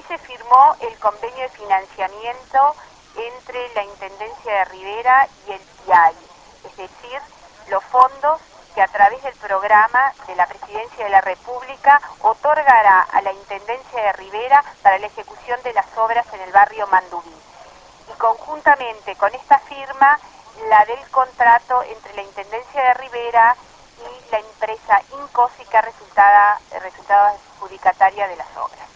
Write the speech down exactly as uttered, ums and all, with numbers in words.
se firmó el convenio de financiamiento entre la Intendencia de Rivera y el I A I, es decir, los fondos que a través del programa de la Presidencia de la República otorgará a la Intendencia de Rivera para la ejecución de las obras en el barrio Mandubí. Y conjuntamente con esta firma, la del contrato entre la Intendencia de Rivera y la empresa Incosi, que ha resultado, resultado adjudicataria de las obras.